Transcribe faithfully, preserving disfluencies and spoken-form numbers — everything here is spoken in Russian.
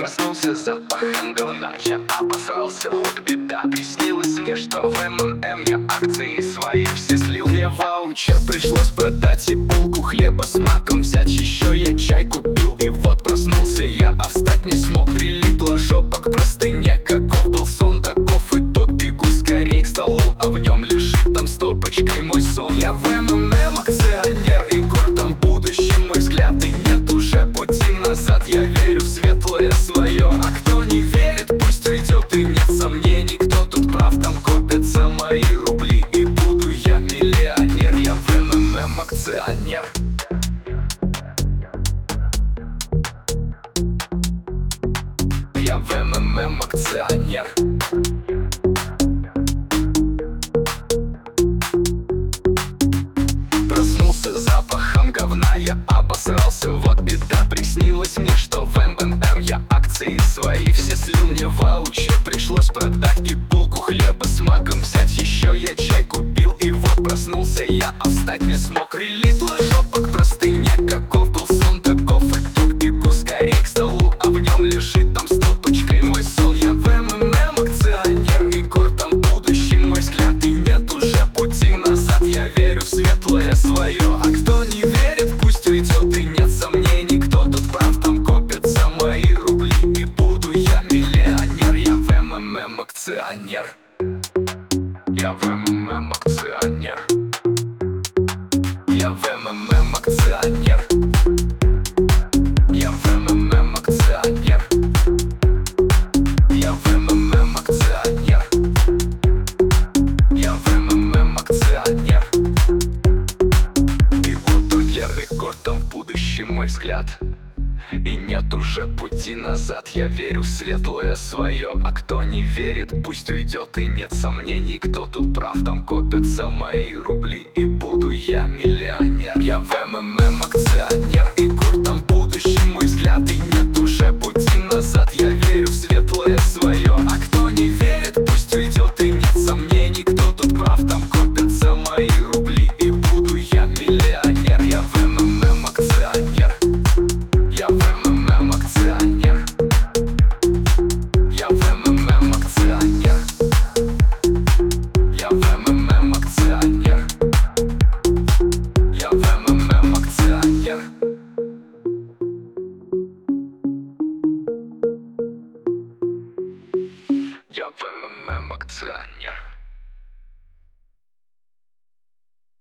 Проснулся запахом говна, я обосрался, вот беда. Приснилось мне, что в эм энд эм я акции свои все слил. Мне ваучер пришлось продать и булку хлеба с маком взять. Еще я чай купил, и вот проснулся я, а встать не смог. Прилипла жопа к простыне, каков был сон, таков и тот. Бегу скорей к столу, а в нем лежит там стопочкой мой сон. Я в эм энд эм акционер, и гордом будущем мой взгляд. И нет уже пути назад, я верю в светлое свое. А кто не верит, пусть уйдет, и нет сомнений, кто тут прав. Там копятся мои рубли, и буду я миллионер. Я в эм энд эм акционер. Я в эм энд эм акционер. Проснулся запахом говна, я обосрался, вот беда. Приснилось мне, что в эм энд эм я акции свои все слил. Мне ваучер пришлось продать и булку хлеба с маком взять. Еще я чай купил, и вот проснулся я, а встать не смог. Прилипла жопа к простыне, каков был сон, таков и тут. Бегу скорей к столу, а в нем лежит там стопочкой мой сон. Я в эм энд эм акционер, и гордом будущем мой взгляд. И нет уже пути назад, я верю в светлое свое. А кто не верит, пусть уйдет, и нет сомнений, кто тут прав. Там копятся мои рубли, и буду я миллионер. Я в эм энд эм акционер. Я в эм энд эм акционер. Я в эм энд эм акционер. Я в эм энд эм акционер. Я в эм энд эм акционер. Я в эм энд эм акционер. И вот он я рекордом в будущем мой взгляд. И нет уже пути назад, я верю в светлое свое. А кто не верит, пусть уйдет, и нет сомнений, кто тут прав. Там копятся мои рубли, и буду я миллионер. Я в эм энд эм